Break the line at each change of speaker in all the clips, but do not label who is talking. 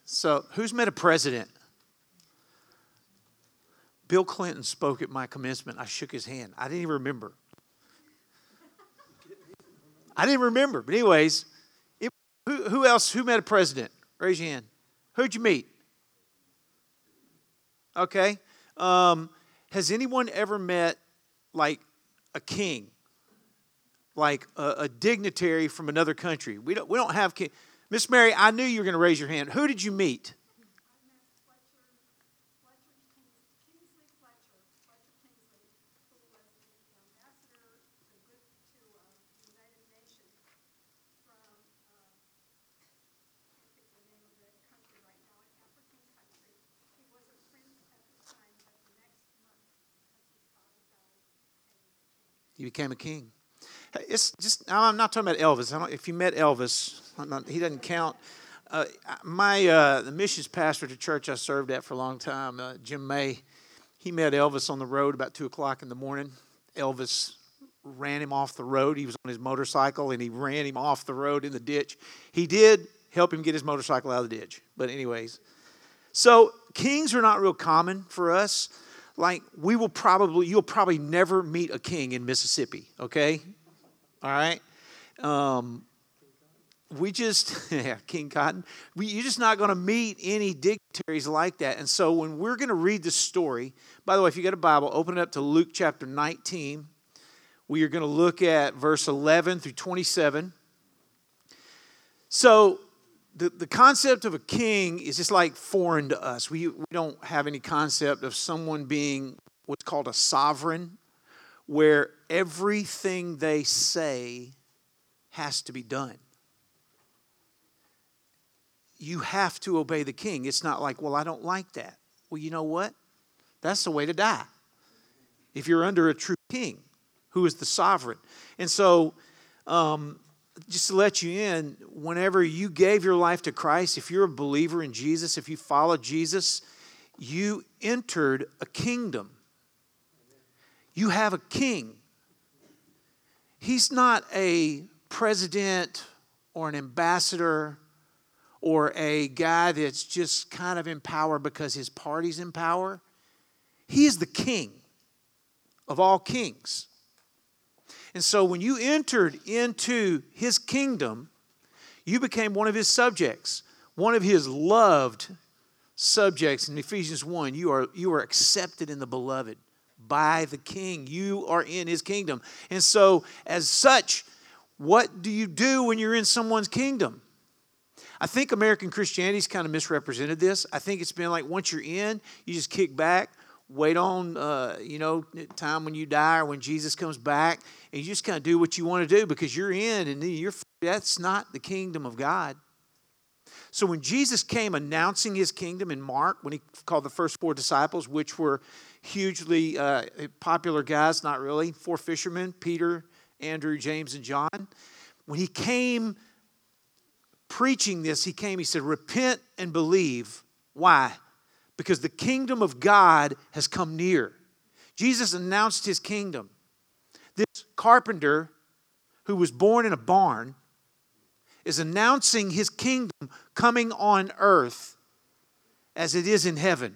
So, who's met a president? Bill Clinton spoke at my commencement. I shook his hand. I didn't even remember. But anyways, who else? Who met a president? Raise your hand. Who'd you meet? Okay. Has anyone ever met like a king, like a dignitary from another country? We don't have king. Miss Mary, I knew you were going to raise your hand. Who did you meet? He became a king. It's just, I'm not talking about Elvis. If you met Elvis, he doesn't count. The missions pastor at the church I served at for a long time, Jim May, he met Elvis on the road about 2 o'clock in the morning. Elvis ran him off the road. He was on his motorcycle, and he ran him off the road in the ditch. He did help him get his motorcycle out of the ditch. But anyways, so kings are not real common for us. Like, you'll probably never meet a king in Mississippi, okay? All right? King Cotton. You're just not going to meet any dignitaries like that. And so when we're going to read the story, by the way, if you got a Bible, open it up to Luke chapter 19. We are going to look at verse 11 through 27. So the concept of a king is just like foreign to us. We don't have any concept of someone being what's called a sovereign, where everything they say has to be done. You have to obey the king. It's not like, well, I don't like that. Well, you know what? That's the way to die. If you're under a true king who is the sovereign. And so, just to let you in, whenever you gave your life to Christ, if you're a believer in Jesus, if you follow Jesus, you entered a kingdom. You have a king. He's not a president or an ambassador or a guy that's just kind of in power because his party's in power. He is the king of all kings. And so when you entered into his kingdom, you became one of his subjects, one of his loved subjects. In Ephesians 1, you are accepted in the beloved by the king. You are in his kingdom. And so as such, what do you do when you're in someone's kingdom? I think American Christianity's kind of misrepresented this. I think it's been like once you're in, you just kick back, wait on, time when you die or when Jesus comes back, and you just kind of do what you want to do because you're in, and that's not the kingdom of God. So when Jesus came announcing his kingdom in Mark, when he called the first 4 disciples, which were hugely popular guys, not really, 4 fishermen, Peter, Andrew, James, and John. When he came preaching this, he said, repent and believe. Why? Because the kingdom of God has come near. Jesus announced his kingdom. This carpenter who was born in a barn is announcing his kingdom coming on earth as it is in heaven.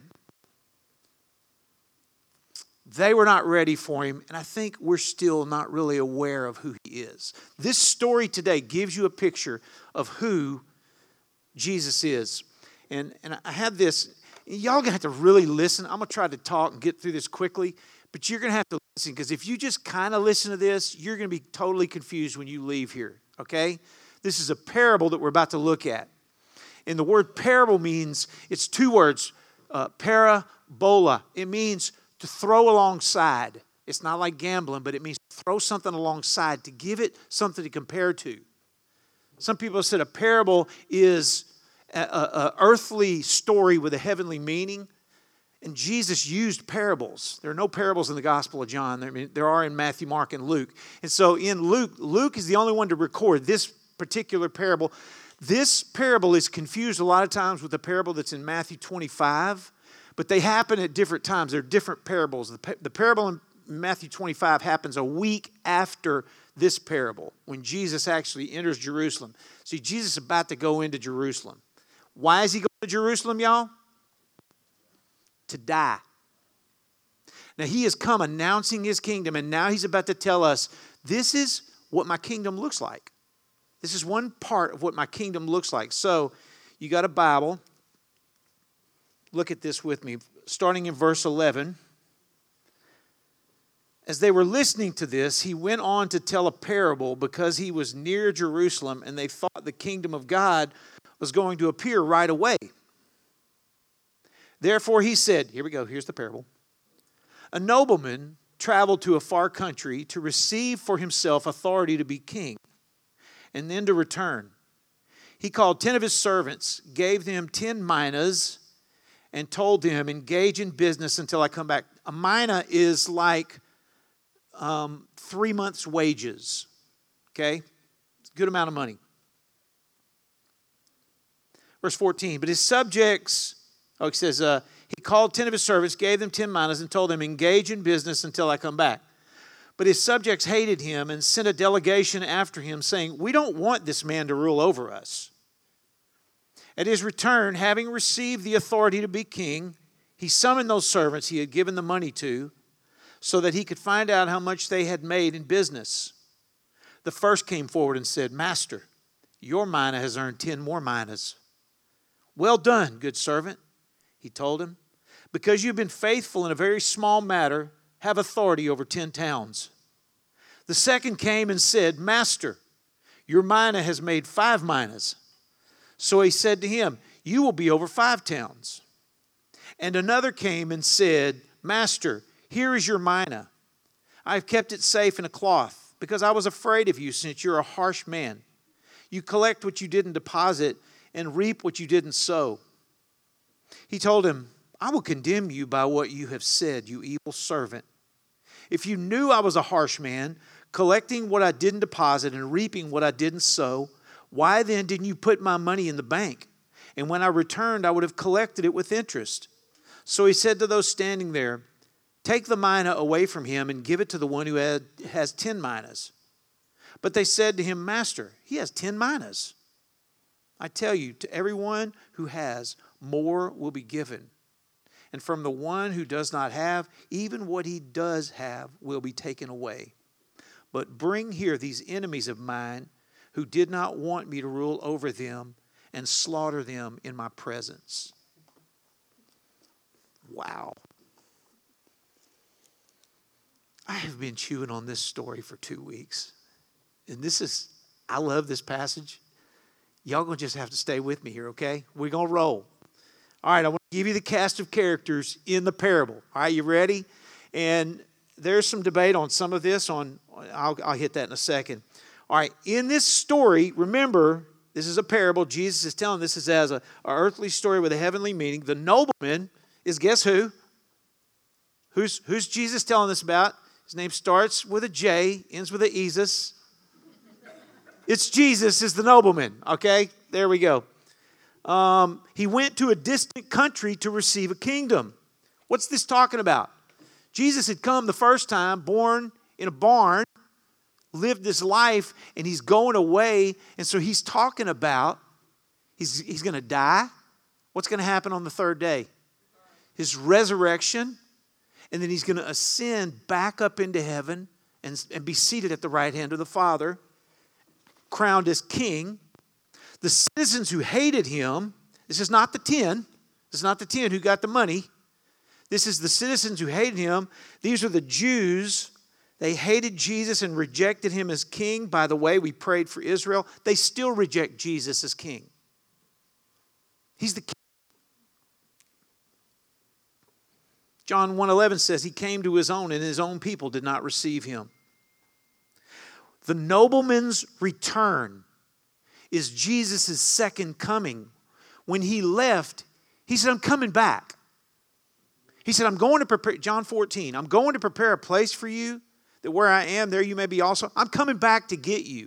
They were not ready for him, and I think we're still not really aware of who he is. This story today gives you a picture of who Jesus is. And I have this, y'all going to have to really listen. I'm going to try to talk and get through this quickly, but you're going to have to listen, because if you just kind of listen to this, you're going to be totally confused when you leave here, okay? This is a parable that we're about to look at. And the word parable means, it's 2 words, parabola. It means to throw alongside. It's not like gambling, but it means to throw something alongside, to give it something to compare to. Some people have said a parable is an earthly story with a heavenly meaning. And Jesus used parables. There are no parables in the Gospel of John. There are in Matthew, Mark, and Luke. And so in Luke is the only one to record this particular parable. This parable is confused a lot of times with the parable that's in Matthew 25. But they happen at different times. They're different parables. The parable in Matthew 25 happens a week after this parable, when Jesus actually enters Jerusalem. See, Jesus is about to go into Jerusalem. Why is he going to Jerusalem, y'all? To die. Now he has come announcing his kingdom, and now he's about to tell us, this is what my kingdom looks like. This is one part of what my kingdom looks like. So you got a Bible. Look at this with me. Starting in verse 11. As they were listening to this, he went on to tell a parable because he was near Jerusalem and they thought the kingdom of God was going to appear right away. Therefore he said, here we go, here's the parable. A nobleman traveled to a far country to receive for himself authority to be king and then to return. He called 10 of his servants, gave them 10 minas, and told them, engage in business until I come back. A mina is like 3 months' wages. Okay? It's a good amount of money. Verse 14, but his subjects, it says, he called 10 of his servants, gave them 10 minas, and told them, engage in business until I come back. But his subjects hated him and sent a delegation after him, saying, we don't want this man to rule over us. At his return, having received the authority to be king, he summoned those servants he had given the money to, so that he could find out how much they had made in business. The first came forward and said, Master, your mina has earned 10 more minas. Well done, good servant, he told him. Because you've been faithful in a very small matter, have authority over 10 towns. The second came and said, Master, your mina has made 5 minas. So he said to him, you will be over 5 towns. And another came and said, Master, here is your mina. I have kept it safe in a cloth, because I was afraid of you, since you're a harsh man. You collect what you didn't deposit and reap what you didn't sow. He told him, I will condemn you by what you have said, you evil servant. If you knew I was a harsh man, collecting what I didn't deposit and reaping what I didn't sow, why then didn't you put my money in the bank? And when I returned, I would have collected it with interest. So he said to those standing there, take the mina away from him and give it to the one who has 10 minas. But they said to him, Master, he has 10 minas. I tell you, to everyone who has, more will be given. And from the one who does not have, even what he does have will be taken away. But bring here these enemies of mine who did not want me to rule over them, and slaughter them in my presence. Wow. I have been chewing on this story for 2 weeks. And I love this passage. Y'all going to just have to stay with me here, okay? We're going to roll. All right, I want to give you the cast of characters in the parable. All right, you ready? And there's some debate on some of this. I'll hit that in a second. All right, in this story, remember, this is a parable. Jesus is telling this is as an earthly story with a heavenly meaning. The nobleman is, guess who? Who's Jesus telling this about? His name starts with a J, ends with a Jesus. It's Jesus is the nobleman, okay? There we go. He went to a distant country to receive a kingdom. What's this talking about? Jesus had come the first time, born in a barn, lived this life, and he's going away. And so he's talking about he's going to die. What's going to happen on the third day? His resurrection. And then he's going to ascend back up into heaven and be seated at the right hand of the Father, crowned as king. The citizens who hated him, this is not the 10. This is not the 10 who got the money. This is the citizens who hated him. These are the Jews. They hated Jesus and rejected him as king. By the way, we prayed for Israel. They still reject Jesus as king. He's the king. John 1:11 says he came to his own and his own people did not receive him. The nobleman's return is Jesus' second coming. When he left, he said, I'm coming back. He said, I'm going to prepare, John 14, I'm going to prepare a place for you, that where I am, there you may be also. I'm coming back to get you.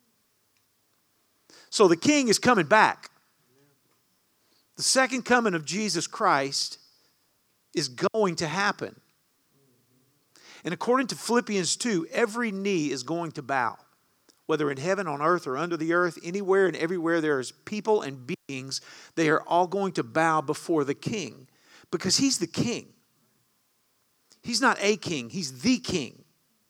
So the king is coming back. The second coming of Jesus Christ is going to happen. And according to Philippians 2, every knee is going to bow. whether in heaven, on earth, or under the earth, anywhere and everywhere there is people and beings, they are all going to bow before the King because He's the King. He's not a king, He's the King.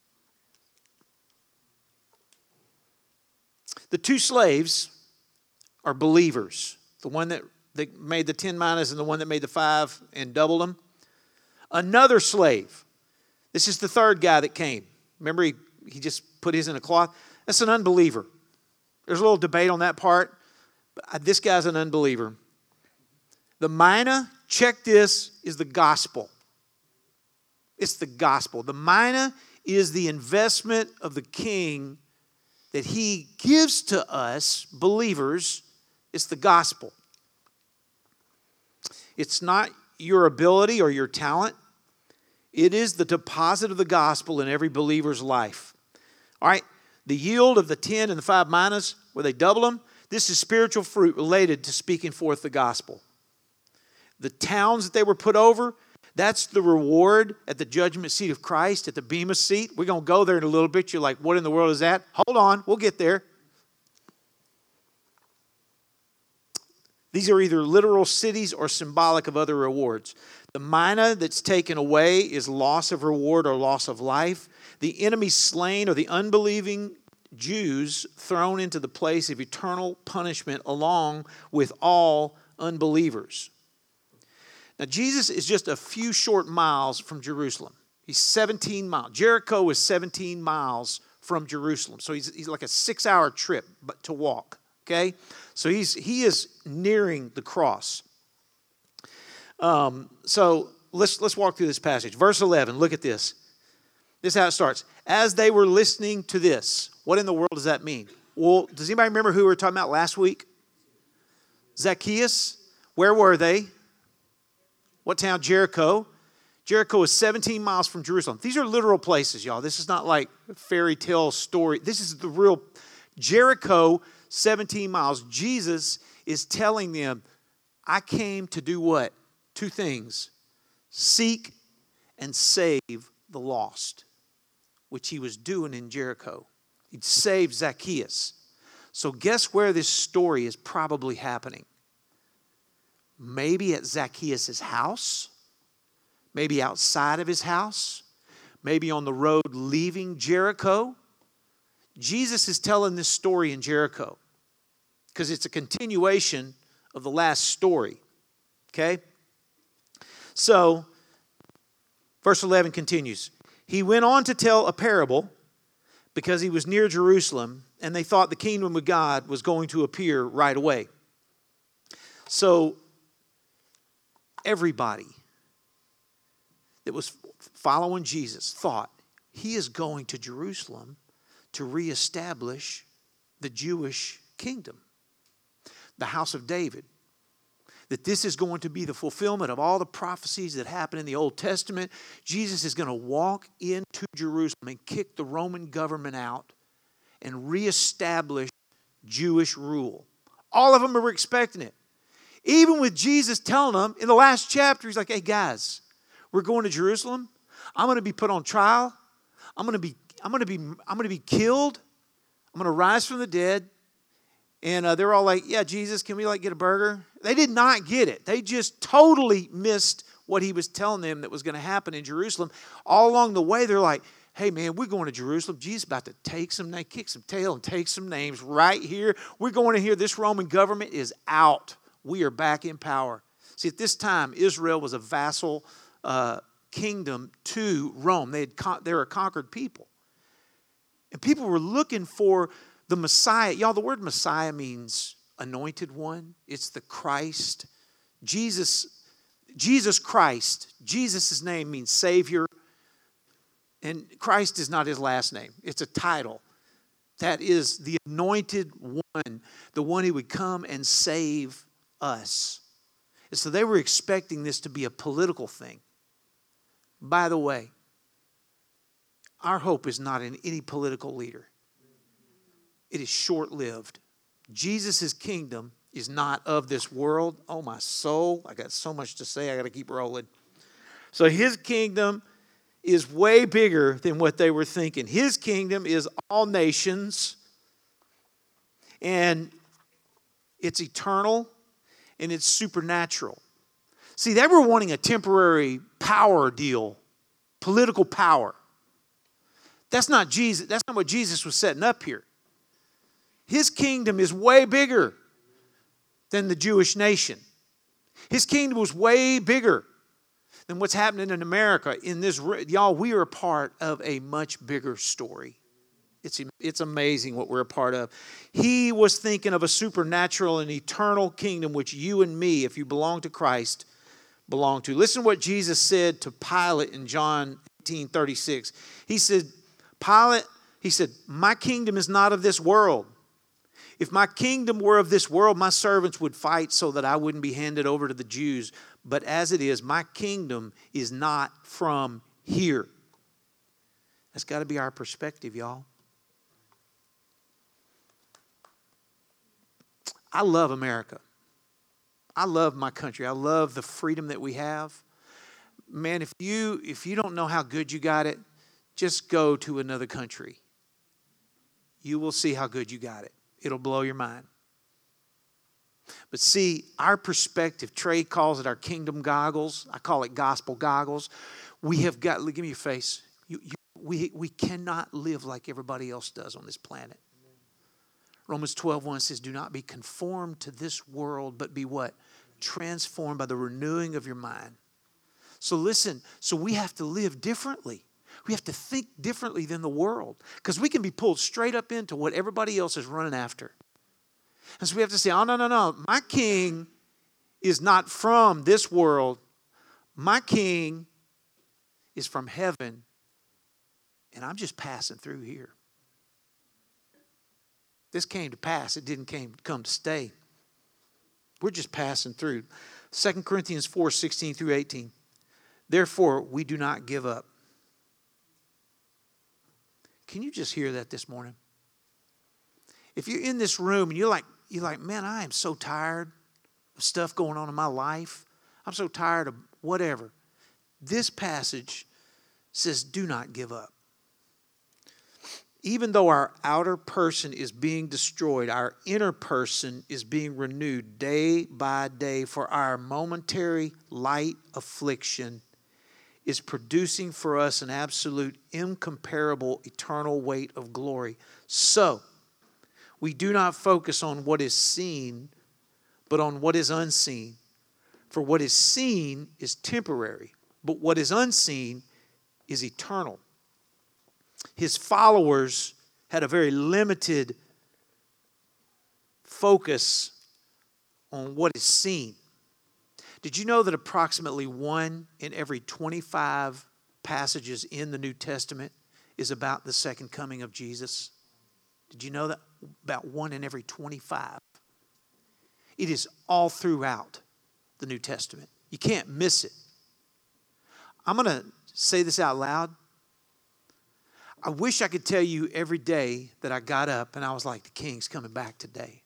The two slaves are believers. The one that made the 10 minas and the one that made the 5 and doubled them. Another slave. This is the third guy that came. Remember, he just put his in a cloth. That's an unbeliever. There's a little debate on that part. But this guy's an unbeliever. The mina, check this, is the gospel. It's the gospel. The mina is the investment of the King that He gives to us, believers. It's the gospel. It's not your ability or your talent. It is the deposit of the gospel in every believer's life. All right, the yield of the 10 and the 5 minas, where they double them, this is spiritual fruit related to speaking forth the gospel. The towns that they were put over, that's the reward at the judgment seat of Christ, at the Bema seat. We're going to go there in a little bit. You're like, what in the world is that? Hold on, we'll get there. These are either literal cities or symbolic of other rewards. The mina that's taken away is loss of reward or loss of life. The enemy slain or the unbelieving Jews thrown into the place of eternal punishment along with all unbelievers. Now, Jesus is just a few short miles from Jerusalem. He's 17 miles. Jericho is 17 miles from Jerusalem. So he's like a 6-hour trip to walk. Okay? So he is nearing the cross. So let's walk through this passage. Verse 11, look at this. This is how it starts. As they were listening to this, what in the world does that mean? Well, does anybody remember who we were talking about last week? Zacchaeus. Where were they? What town? Jericho. Jericho is 17 miles from Jerusalem. These are literal places, y'all. This is not like a fairy tale story. This is the real Jericho, 17 miles. Jesus is telling them, I came to do what? 2 things. Seek and save the lost, which He was doing in Jericho. He'd saved Zacchaeus. So guess where this story is probably happening? Maybe at Zacchaeus' house. Maybe outside of his house. Maybe on the road leaving Jericho. Jesus is telling this story in Jericho because it's a continuation of the last story. Okay? So, verse 11 continues. He went on to tell a parable because he was near Jerusalem and they thought the kingdom of God was going to appear right away. So, everybody that was following Jesus thought He is going to Jerusalem to reestablish the Jewish kingdom, the house of David. That this is going to be the fulfillment of all the prophecies that happened in the Old Testament. Jesus is going to walk into Jerusalem and kick the Roman government out and reestablish Jewish rule. All of them were expecting it. Even with Jesus telling them in the last chapter, He's like, hey guys, we're going to Jerusalem. I'm going to be put on trial. I'm going to be killed. I'm going to rise from the dead. And they're all like, yeah, Jesus, can we get a burger? They did not get it. They just totally missed what He was telling them that was going to happen in Jerusalem. All along the way, they're like, hey man, we're going to Jerusalem. Jesus is about to kick some tail and take some names right here. We're going to hear this Roman government is out. We are back in power. See, at this time, Israel was a vassal kingdom to Rome. They were a conquered people. And people were looking for the Messiah. Y'all, the word Messiah means anointed one. It's the Christ. Jesus Christ. Jesus' name means Savior. And Christ is not His last name. It's a title. That is the anointed one, the one who would come and save us. And so they were expecting this to be a political thing. By the way, our hope is not in any political leader. It is short-lived. Jesus' kingdom is not of this world. Oh, my soul. I got so much to say. I got to keep rolling. So His kingdom is way bigger than what they were thinking. His kingdom is all nations. And it's eternal and it's supernatural. See, they were wanting a temporary power deal, political power. That's not Jesus. That's not what Jesus was setting up here. His kingdom is way bigger than the Jewish nation. His kingdom was way bigger than what's happening in America. Y'all, we are a part of a much bigger story. It's amazing what we're a part of. He was thinking of a supernatural and eternal kingdom which you and me, if you belong to Christ, belong to. Listen to what Jesus said to Pilate in John 18:36. He said, my kingdom is not of this world. If my kingdom were of this world, my servants would fight so that I wouldn't be handed over to the Jews. But as it is, my kingdom is not from here. That's got to be our perspective, y'all. I love America. I love my country. I love the freedom that we have. Man, if you don't know how good you got it, just go to another country. You will see how good you got it. It'll blow your mind. But see, our perspective, Trey calls it our kingdom goggles. I call it gospel goggles. We have got, give me your face. We cannot live like everybody else does on this planet. Romans 12:1 says, do not be conformed to this world, but be what? Transformed by the renewing of your mind. So listen, so we have to live differently. We have to think differently than the world because we can be pulled straight up into what everybody else is running after. And so we have to say, oh, no. My king is not from this world. My king is from heaven, and I'm just passing through here. This came to pass. It didn't come to stay. We're just passing through. 2 Corinthians 4:16 through 18. Therefore, we do not give up. Can you just hear that this morning? If you're in this room and you're like, man, I am so tired of stuff going on in my life. I'm so tired of whatever. This passage says, do not give up. Even though our outer person is being destroyed, our inner person is being renewed day by day, for our momentary light affliction is producing for us an absolute, incomparable, eternal weight of glory. So, we do not focus on what is seen, but on what is unseen. For what is seen is temporary, but what is unseen is eternal. His followers had a very limited focus on what is seen. Did you know that approximately 1 in every 25 passages in the New Testament is about the second coming of Jesus? Did you know that? About 1 in every 25. It is all throughout the New Testament. You can't miss it. I'm going to say this out loud. I wish I could tell you every day that I got up and I was like, the King's coming back today.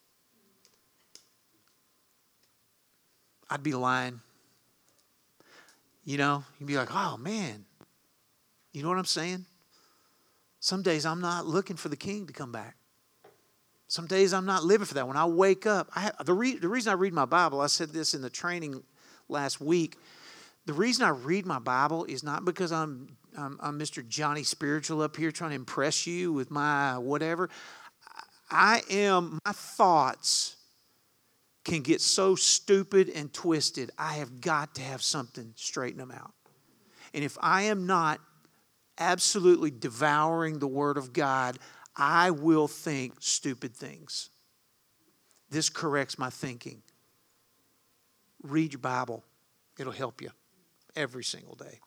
I'd be lying. You know, you'd be like, oh man. You know what I'm saying? Some days I'm not looking for the King to come back. Some days I'm not living for that. When I wake up, the reason I read my Bible, I said this in the training last week. The reason I read my Bible is not because I'm Mr. Johnny Spiritual up here trying to impress you with my whatever. My thoughts can get so stupid and twisted. I have got to have something straighten them out. And if I am not absolutely devouring the Word of God, I will think stupid things. This corrects my thinking. Read your Bible. It'll help you every single day.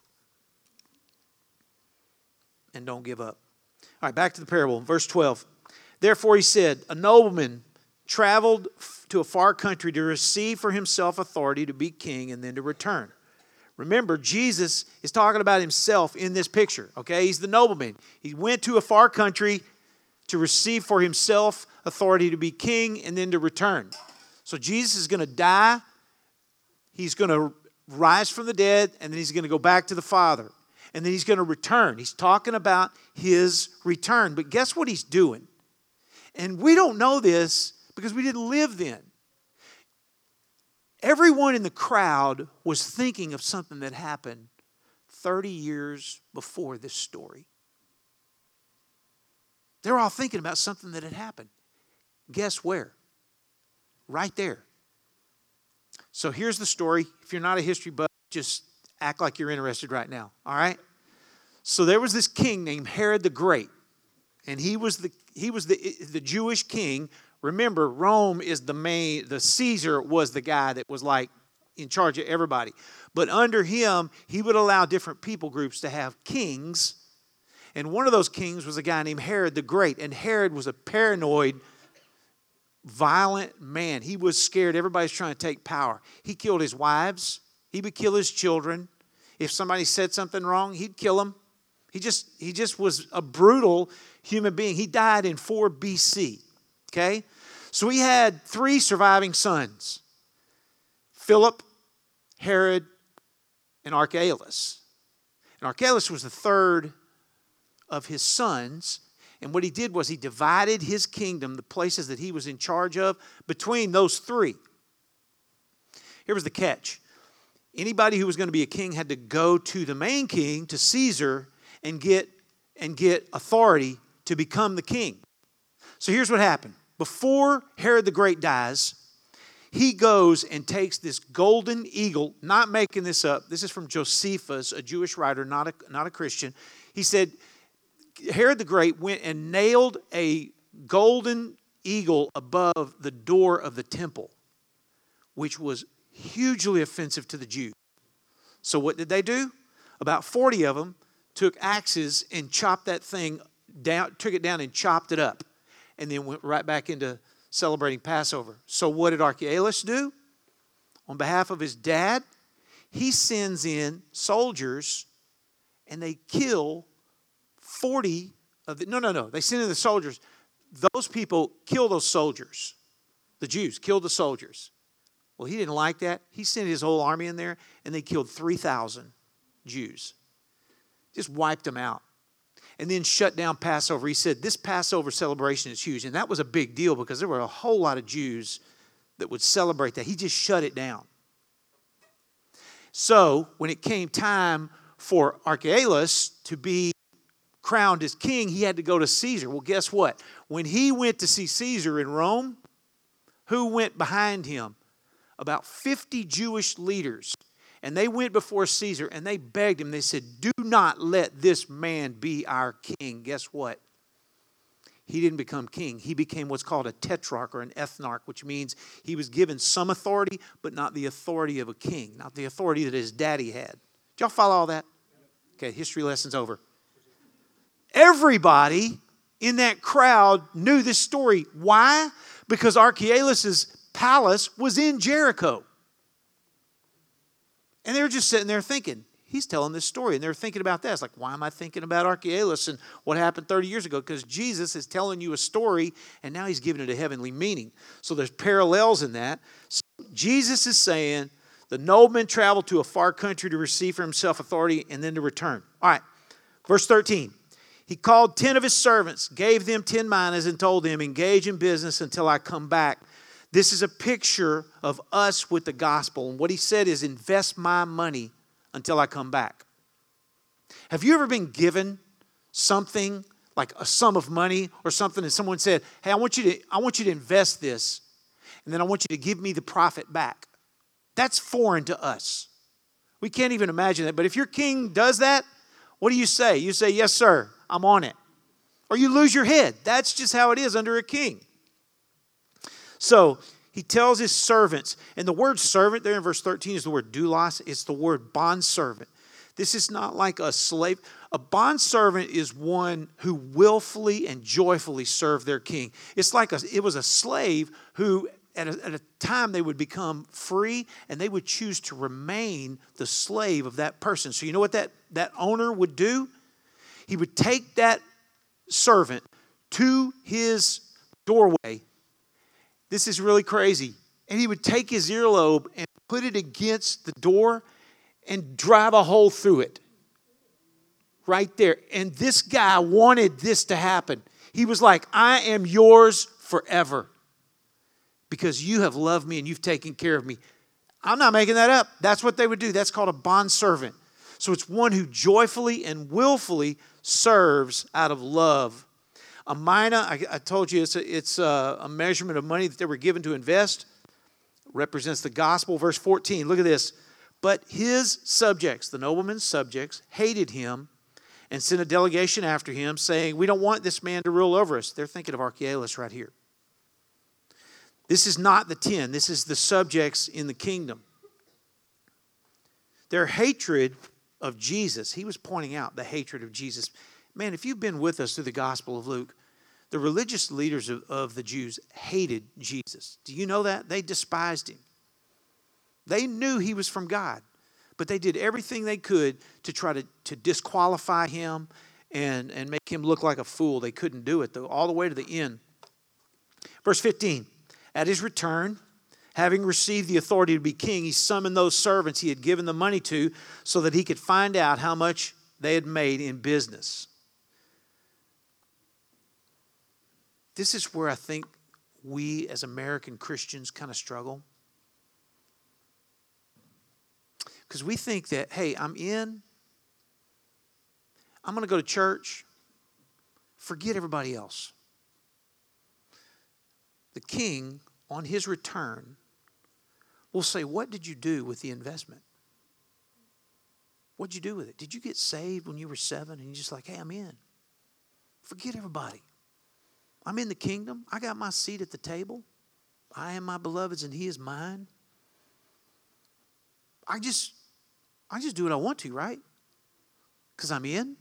And don't give up. All right, back to the parable. Verse 12. Therefore he said, a nobleman traveled to a far country to receive for himself authority to be king and then to return. Remember, Jesus is talking about himself in this picture. Okay, he's the nobleman. He went to a far country to receive for himself authority to be king and then to return. So Jesus is going to die. He's going to rise from the dead, and then he's going to go back to the Father. And then he's going to return. He's talking about his return. But guess what he's doing? And we don't know this because we didn't live then. Everyone in the crowd was thinking of something that happened 30 years before this story. They were all thinking about something that had happened. Guess where? Right there. So here's the story. If you're not a history buff, just act like you're interested right now. All right? So there was this king named Herod the Great. And he was the Jewish king. Remember, Rome is the Caesar was the guy that was like in charge of everybody. But under him, he would allow different people groups to have kings. And one of those kings was a guy named Herod the Great. And Herod was a paranoid, violent man. He was scared. Everybody's trying to take power. He killed his wives. He would kill his children. If somebody said something wrong, he'd kill them. He just was a brutal human being. He died in 4 BC. Okay? So he had 3 surviving sons. Philip, Herod, and Archelaus. And Archelaus was the third of his sons. And what he did was he divided his kingdom, the places that he was in charge of, between those 3. Here was the catch. Anybody who was going to be a king had to go to the main king, to Caesar, and get authority to become the king. So here's what happened. Before Herod the Great dies, he goes and takes this golden eagle, not making this up. This is from Josephus, a Jewish writer, not a Christian. He said, Herod the Great went and nailed a golden eagle above the door of the temple, which was hugely offensive to the Jews. So what did they do? About 40 of them took axes and chopped that thing down, took it down and chopped it up, and then went right back into celebrating Passover. So what did Archelaus do? On behalf of his dad, he sends in soldiers, and they kill 40 of the... No. They send in the soldiers. Those people kill those soldiers. The Jews killed the soldiers. Well, he didn't like that. He sent his whole army in there, and they killed 3,000 Jews. Just wiped them out. And then shut down Passover. He said, this Passover celebration is huge. And that was a big deal because there were a whole lot of Jews that would celebrate that. He just shut it down. So when it came time for Archelaus to be crowned as king, he had to go to Caesar. Well, guess what? When he went to see Caesar in Rome, who went behind him? About 50 Jewish leaders. And they went before Caesar and they begged him. They said, do not let this man be our king. Guess what? He didn't become king. He became what's called a tetrarch or an ethnarch, which means he was given some authority, but not the authority of a king, not the authority that his daddy had. Did y'all follow all that? Okay, history lesson's over. Everybody in that crowd knew this story. Why? Because Archelaus' palace was in Jericho. And they were just sitting there thinking, he's telling this story. And they're thinking about that. It's like, why am I thinking about Archelaus and what happened 30 years ago? Because Jesus is telling you a story, and now he's giving it a heavenly meaning. So there's parallels in that. So Jesus is saying, the nobleman traveled to a far country to receive for himself authority and then to return. All right, verse 13. He called 10 of his servants, gave them 10 minas, and told them, engage in business until I come back. This is a picture of us with the gospel. And what he said is, invest my money until I come back. Have you ever been given something like a sum of money or something, and someone said, hey, I want you to invest this, and then I want you to give me the profit back? That's foreign to us. We can't even imagine that. But if your king does that, what do you say? You say, yes, sir, I'm on it. Or you lose your head. That's just how it is under a king. So he tells his servants, and the word servant there in verse 13 is the word doulos. It's the word bondservant. This is not like a slave. A bondservant is one who willfully and joyfully served their king. It's like it was a slave who at a time they would become free, and they would choose to remain the slave of that person. So you know what that owner would do? He would take that servant to his doorway. This is really crazy. And he would take his earlobe and put it against the door and drive a hole through it. Right there. And this guy wanted this to happen. He was like, I am yours forever because you have loved me and you've taken care of me. I'm not making that up. That's what they would do. That's called a bondservant. So it's one who joyfully and willfully serves out of love. A mina, I told you, it's a measurement of money that they were given to invest. Represents the gospel. Verse 14, look at this. But his subjects, the nobleman's subjects, hated him and sent a delegation after him, saying, we don't want this man to rule over us. They're thinking of Archelaus right here. This is not the 10. This is the subjects in the kingdom. Their hatred of Jesus, he was pointing out the hatred of Jesus. Man, if you've been with us through the Gospel of Luke, the religious leaders of the Jews hated Jesus. Do you know that? They despised him. They knew he was from God, but they did everything they could to try to disqualify him and make him look like a fool. They couldn't do it, though, all the way to the end. Verse 15, at his return, having received the authority to be king, he summoned those servants he had given the money to so that he could find out how much they had made in business. This is where I think we as American Christians kind of struggle. Because we think that, hey, I'm going to go to church, forget everybody else. The king, on his return, will say, what did you do with the investment? What did you do with it? Did you get saved when you were 7 and you're just like, hey, I'm in? Forget everybody. I'm in the kingdom. I got my seat at the table. I am my beloved's and he is mine. I just do what I want to, right? Because I'm in.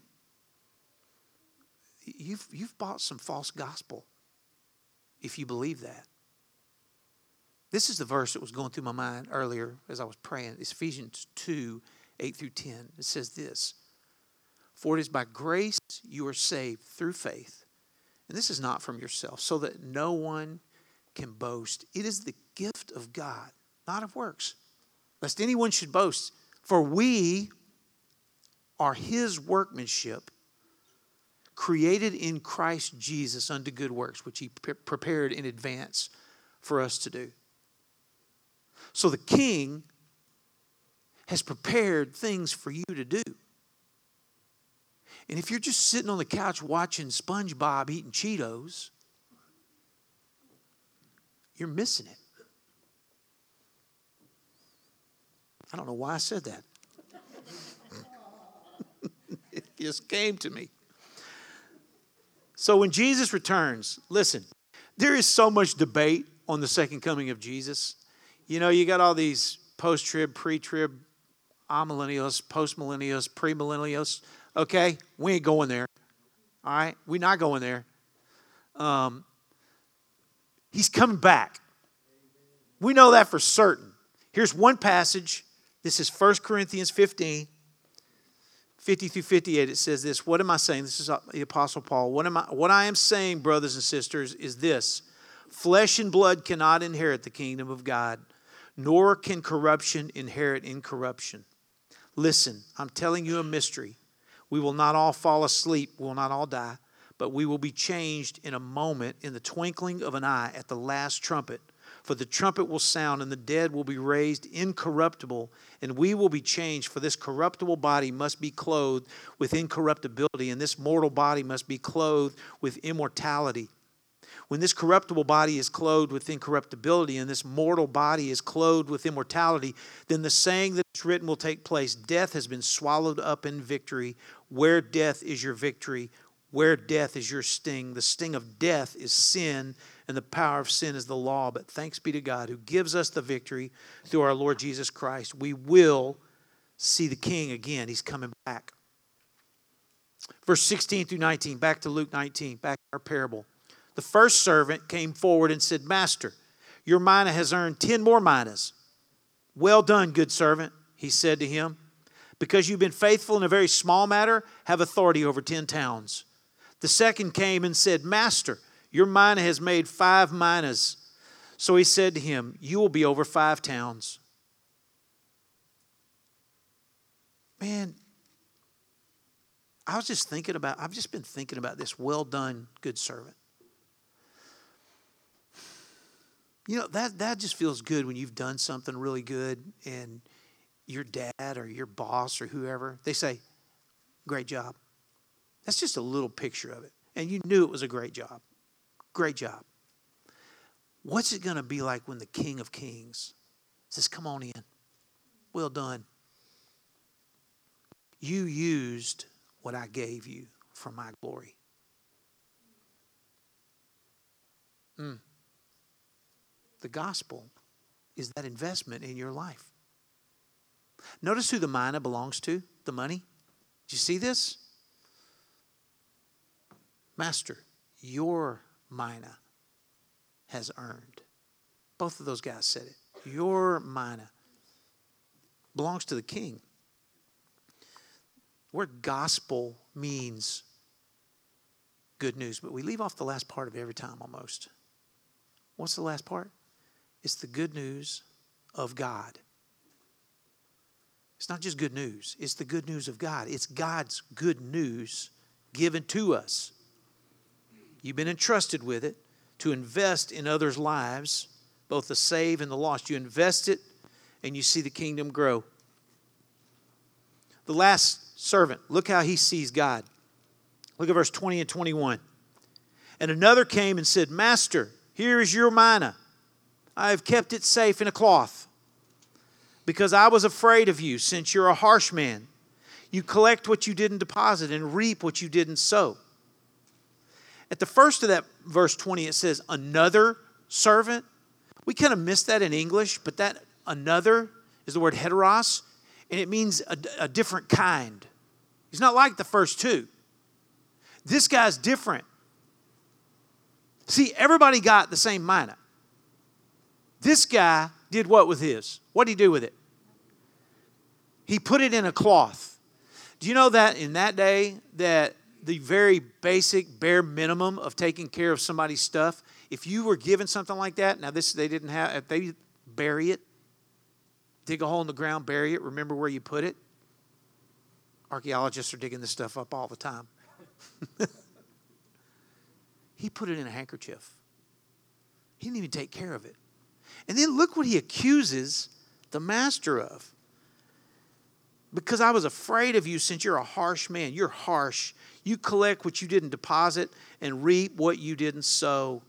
You've bought some false gospel if you believe that. This is the verse that was going through my mind earlier as I was praying. It's Ephesians 2, 8 through 10. It says this, for it is by grace you are saved through faith. And this is not from yourself, so that no one can boast. It is the gift of God, not of works, lest anyone should boast. For we are his workmanship, created in Christ Jesus unto good works, which he prepared in advance for us to do. So the king has prepared things for you to do. And if you're just sitting on the couch watching SpongeBob eating Cheetos, you're missing it. I don't know why I said that. It just came to me. So when Jesus returns, listen, there is so much debate on the second coming of Jesus. You know, you got all these post-trib, pre-trib, amillennialists, post-millennialists, pre-millennialists. Okay, we ain't going there. All right, we're not going there. He's coming back. We know that for certain. Here's one passage. This is 1 Corinthians 15, 50 through 58. It says this. What am I saying? This is the Apostle Paul. What I am saying, brothers and sisters, is this. Flesh and blood cannot inherit the kingdom of God, nor can corruption inherit incorruption. Listen, I'm telling you a mystery. We will not all fall asleep. We will not all die. But we will be changed in a moment, in the twinkling of an eye, at the last trumpet. For the trumpet will sound, and the dead will be raised incorruptible, and we will be changed. For this corruptible body must be clothed with incorruptibility, and this mortal body must be clothed with immortality. When this corruptible body is clothed with incorruptibility, and this mortal body is clothed with immortality, then the saying that is written will take place. Death has been swallowed up in victory. Where death is your victory? Where death is your sting? The sting of death is sin, and the power of sin is the law. But thanks be to God who gives us the victory through our Lord Jesus Christ. We will see the King again. He's coming back. Verse 16 through 19, back to Luke 19, back to our parable. The first servant came forward and said, Master, your mina has earned 10 more minas. Well done, good servant, he said to him. Because you've been faithful in a very small matter, have authority over 10 towns. The second came and said, Master, your mina has made 5 minas. So he said to him, you will be over 5 towns. Man, I've just been thinking about this. Well done, good servant. You know, that just feels good when you've done something really good and your dad or your boss or whoever, they say, great job. That's just a little picture of it. And you knew it was a great job. Great job. What's it going to be like when the King of Kings says, come on in. Well done. You used what I gave you for my glory. The gospel is that investment in your life. Notice who the mina belongs to, the money. Did you see this? Master, your mina has earned. Both of those guys said it. Your mina belongs to the king. The word gospel means good news, but we leave off the last part of it every time almost. What's the last part? It's the good news of God. It's not just good news. It's the good news of God. It's God's good news given to us. You've been entrusted with it to invest in others' lives, both the saved and the lost. You invest it and you see the kingdom grow. The last servant, look how he sees God. Look at verse 20 and 21. And another came and said, Master, here is your mina. I have kept it safe in a cloth, because I was afraid of you, since you're a harsh man. You collect what you didn't deposit and reap what you didn't sow. At the first of that verse 20, it says, another servant. We kind of miss that in English, but that another is the word heteros, and it means a different kind. He's not like the first two. This guy's different. See, everybody got the same mina. This guy did what with his? What did he do with it? He put it in a cloth. Do you know that in that day, that the very basic, bare minimum of taking care of somebody's stuff, if you were given something like that, now this they didn't have, if they bury it, dig a hole in the ground, bury it, remember where you put it. Archaeologists are digging this stuff up all the time. He put it in a handkerchief. He didn't even take care of it. And then look what he accuses the master of. Because I was afraid of you, since you're a harsh man. You're harsh. You collect what you didn't deposit and reap what you didn't sow.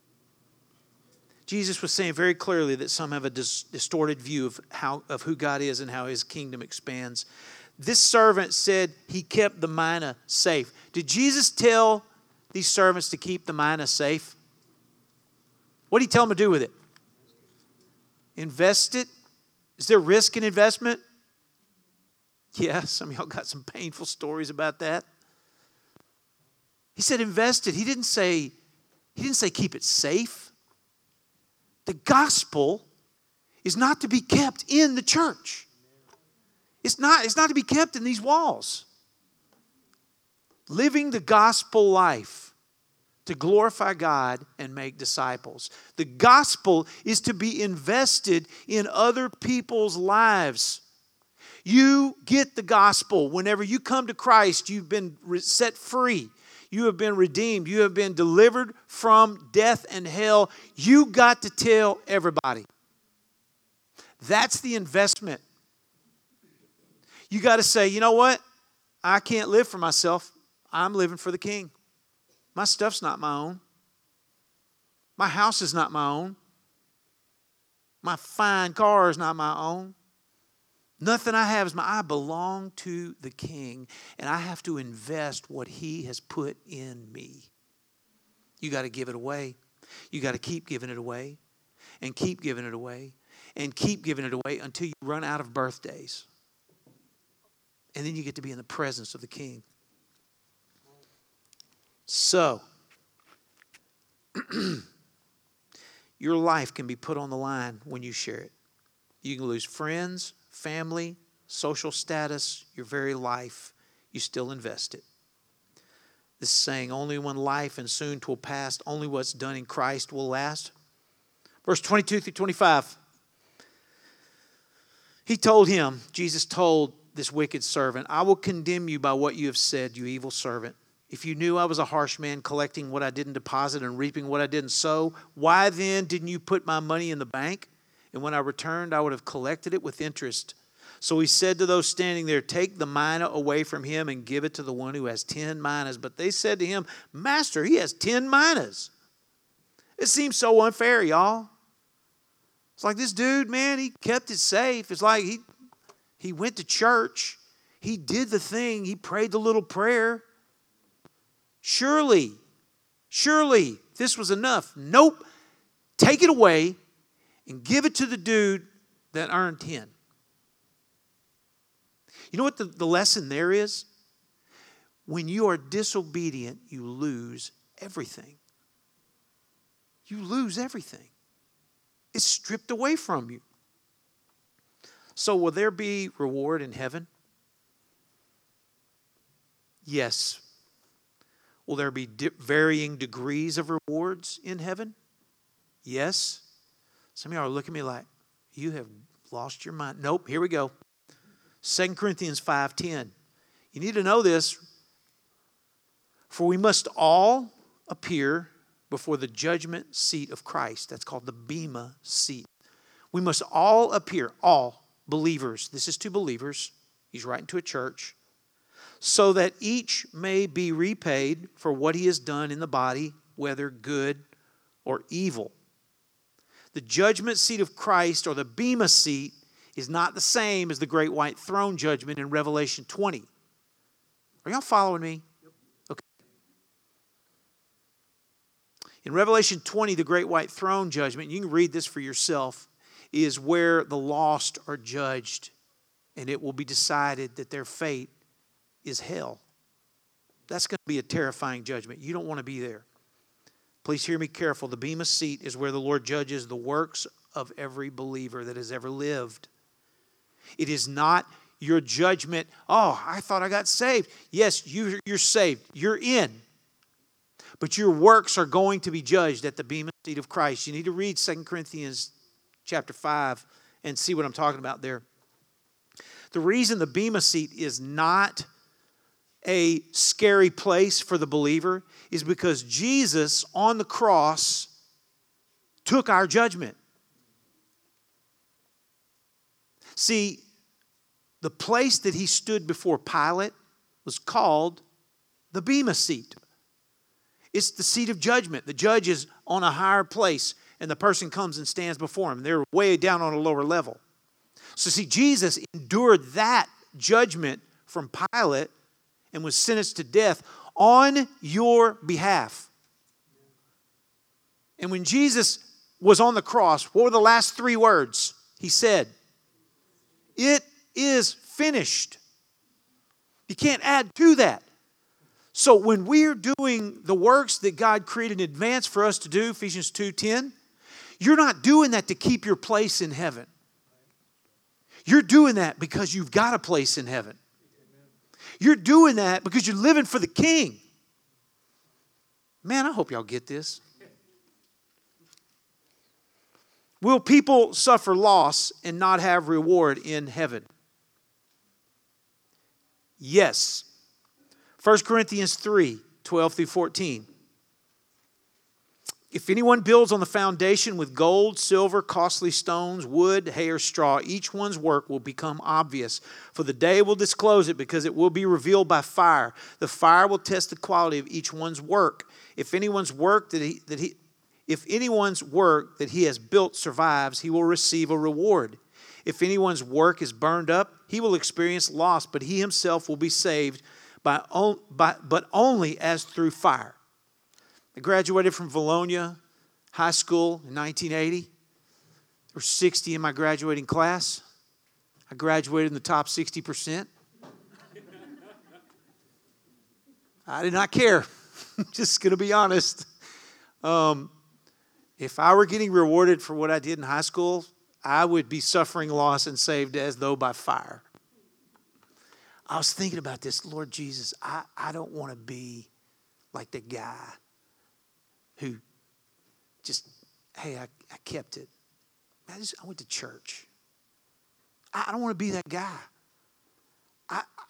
Jesus was saying very clearly that some have a distorted view of who God is and how his kingdom expands. This servant said he kept the mina safe. Did Jesus tell these servants to keep the mina safe? What did he tell them to do with it? Invest it? Is there risk in investment? Yeah, some of y'all got some painful stories about that. He said invest it. He didn't say keep it safe. The gospel is not to be kept in the church. It's not to be kept in these walls. Living the gospel life to glorify God and make disciples. The gospel is to be invested in other people's lives. You get the gospel. Whenever you come to Christ, you've been set free. You have been redeemed. You have been delivered from death and hell. You got to tell everybody. That's the investment. You got to say, you know what? I can't live for myself. I'm living for the King. My stuff's not my own. My house is not my own. My fine car is not my own. Nothing I have is mine. I belong to the King, and I have to invest what he has put in me. You got to give it away. You got to keep giving it away, and keep giving it away, and keep giving it away until you run out of birthdays. And then you get to be in the presence of the King. So, your life can be put on the line when you share it. You can lose friends, family, social status, your very life. You still invest it. This saying, only one life and soon 'twill pass, only what's done in Christ will last. Verse 22 through 25. Jesus told this wicked servant, I will condemn you by what you have said, you evil servant. If you knew I was a harsh man, collecting what I didn't deposit and reaping what I didn't sow, why then didn't you put my money in the bank? And when I returned, I would have collected it with interest. So he said to those standing there, take the mina away from him and give it to the one who has 10 minas. But they said to him, Master, he has 10 minas. It seems so unfair, y'all. It's like this dude, man, he kept it safe. It's like he went to church. He did the thing. He prayed the little prayer. Surely, this was enough. Nope. Take it away and give it to the dude that earned 10. You know what the lesson there is? When you are disobedient, you lose everything. You lose everything. It's stripped away from you. So will there be reward in heaven? Yes. Will there be varying degrees of rewards in heaven? Yes. Some of y'all are looking at me like, you have lost your mind. Nope, here we go. 2 Corinthians 5:10. You need to know this. For we must all appear before the judgment seat of Christ. That's called the Bema seat. We must all appear, all believers. This is to believers. He's writing to a church. So that each may be repaid for what he has done in the body, whether good or evil. The judgment seat of Christ, or the Bema seat, is not the same as the great white throne judgment in Revelation 20. Are y'all following me? Okay. In Revelation 20, the great white throne judgment, you can read this for yourself, is where the lost are judged, and it will be decided that their fate is hell. That's going to be a terrifying judgment. You don't want to be there. Please hear me careful. The Bema seat is where the Lord judges the works of every believer that has ever lived. It is not your judgment. Oh, I thought I got saved. Yes, you're saved. You're in. But your works are going to be judged at the Bema seat of Christ. You need to read 2 Corinthians chapter 5 and see what I'm talking about there. The reason the Bema seat is not a scary place for the believer is because Jesus on the cross took our judgment. See, the place that he stood before Pilate was called the Bema seat. It's the seat of judgment. The judge is on a higher place and the person comes and stands before him. They're way down on a lower level. So see, Jesus endured that judgment from Pilate and was sentenced to death on your behalf. And when Jesus was on the cross, what were the last 3 words? He said, it is finished. You can't add to that. So when we're doing the works that God created in advance for us to do, Ephesians 2:10, you're not doing that to keep your place in heaven. You're doing that because you've got a place in heaven. You're doing that because you're living for the King. Man, I hope y'all get this. Will people suffer loss and not have reward in heaven? Yes. 1 Corinthians 3:12-14. If anyone builds on the foundation with gold, silver, costly stones, wood, hay, or straw, each one's work will become obvious. For the day will disclose it, because it will be revealed by fire. The fire will test the quality of each one's work. If anyone's work that he has built survives, he will receive a reward. If anyone's work is burned up, he will experience loss, but he himself will be saved, but only as through fire. I graduated from Valonia High School in 1980. There were 60 in my graduating class. I graduated in the top 60%. I did not care. Just going to be honest. If I were getting rewarded for what I did in high school, I would be suffering loss and saved as though by fire. I was thinking about this. Lord Jesus, I don't want to be like the guy who just, hey, I kept it. I went to church. I don't want to be that guy.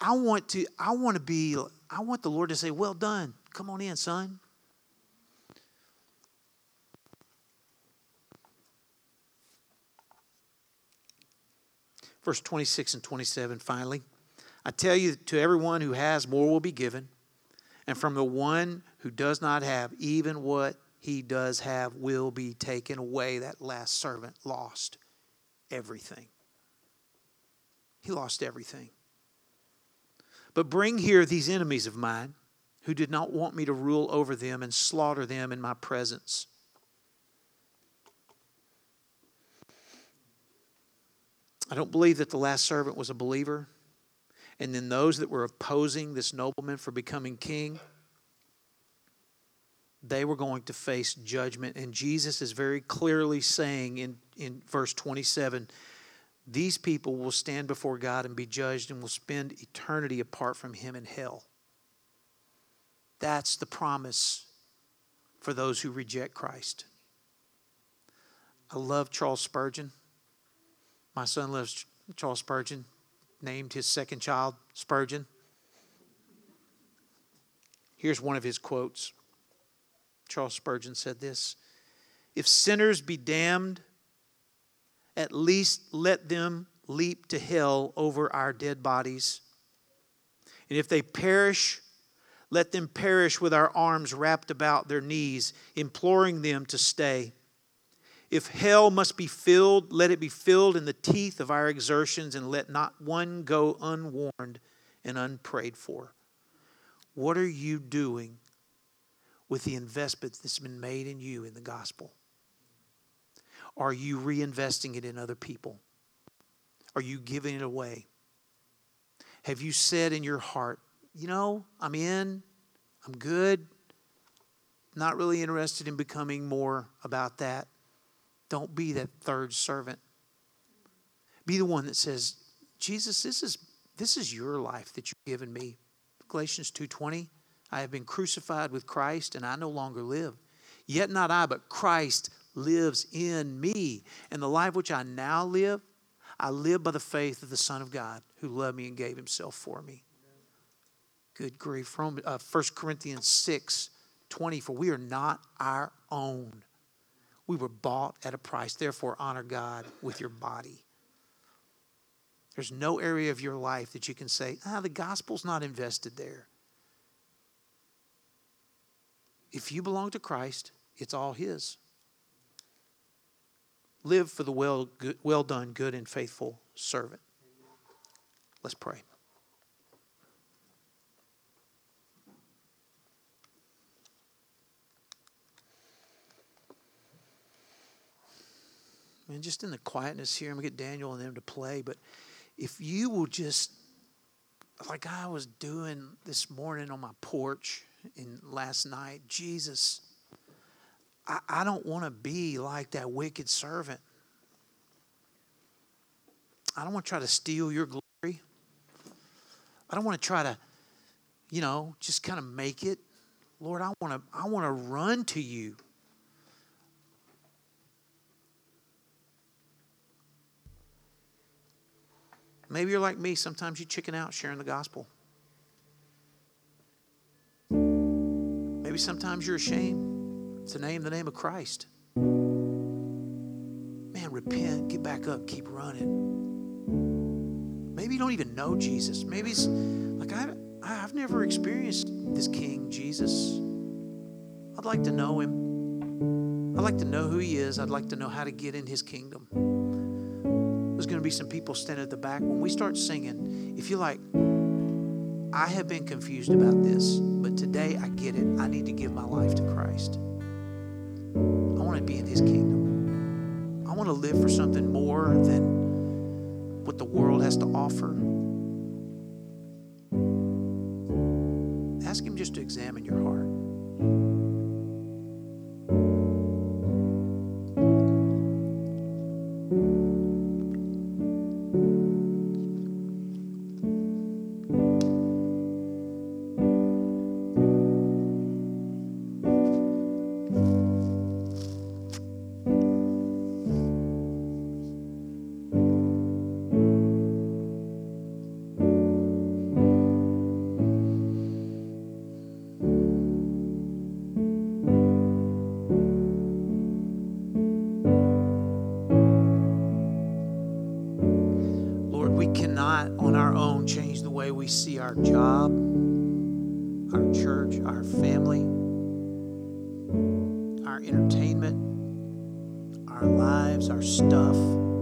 I want the Lord to say, well done. Come on in, son. Verse 26 and 27, finally. I tell you, to everyone who has, more will be given. And from the one who does not have, even what he does have will be taken away. That last servant lost everything. He lost everything. But bring here these enemies of mine who did not want me to rule over them and slaughter them in my presence. I don't believe that the last servant was a believer. And then those that were opposing this nobleman for becoming king, they were going to face judgment. And Jesus is very clearly saying in verse 27, these people will stand before God and be judged and will spend eternity apart from Him in hell. That's the promise for those who reject Christ. I love Charles Spurgeon. My son loves Charles Spurgeon, named his second child Spurgeon. Here's one of his quotes. Charles Spurgeon said this: if sinners be damned, at least let them leap to hell over our dead bodies. And if they perish, let them perish with our arms wrapped about their knees, imploring them to stay. If hell must be filled, let it be filled in the teeth of our exertions, and let not one go unwarned and unprayed for. What are you doing with the investment that's been made in you in the gospel? Are you reinvesting it in other people? Are you giving it away? Have you said in your heart, I'm in, I'm good, not really interested in becoming more about that? Don't be that third servant. Be the one that says, Jesus, this is your life that you've given me. Galatians 2:20, I have been crucified with Christ, and I no longer live. Yet not I, but Christ lives in me. And the life which I now live, I live by the faith of the Son of God, who loved me and gave Himself for me. Good grief. 1 Corinthians 6:20, for we are not our own. We were bought at a price. Therefore, honor God with your body. There's no area of your life that you can say, the gospel's not invested there. If you belong to Christ, it's all His. Live for the well done, good and faithful servant. Let's pray. And just in the quietness here, I'm going to get Daniel and them to play, but if you will just, like I was doing this morning on my porch and last night, Jesus, I don't want to be like that wicked servant. I don't want to try to steal your glory. I don't want to try to, just kind of make it. Lord, I want to run to you. Maybe you're like me. Sometimes you chicken out sharing the gospel. Maybe sometimes you're ashamed to name the name of Christ. Man, repent, get back up, keep running. Maybe you don't even know Jesus. Maybe it's like, I've never experienced this King Jesus. I'd like to know Him. I'd like to know who He is. I'd like to know how to get in His kingdom. There's going to be some people standing at the back. When we start singing, if you're like, I have been confused about this, but today I get it. I need to give my life to Christ. I want to be in His kingdom. I want to live for something more than what the world has to offer. Ask Him just to examine your heart. on our own change the way we see our job, our church, our family, our entertainment, our lives, our stuff.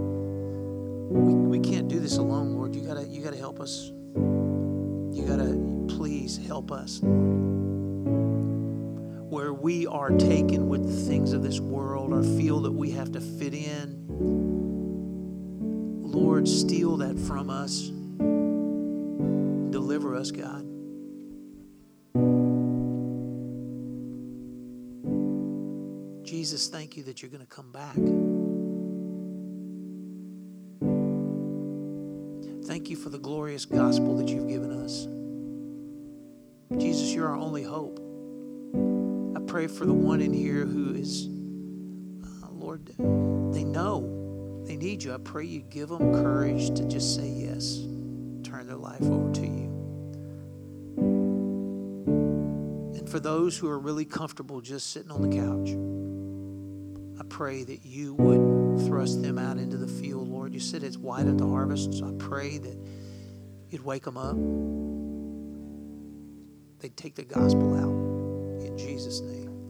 We can't do this alone, Lord. You gotta help us. You gotta please help us. Where we are taken with the things of this world or feel that we have to fit in, Lord, steal that from us. Deliver us, God. Jesus, thank you that you're going to come back. Thank you for the glorious gospel that you've given us. Jesus, you're our only hope. I pray for the one in here who is, Lord, they know they need you. I pray you give them courage to just say yes, turn their life over to you. And for those who are really comfortable just sitting on the couch, I pray that you would thrust them out into the field, Lord. You said it's wide at the harvest, so I pray that you'd wake them up. They'd take the gospel out. In Jesus' name.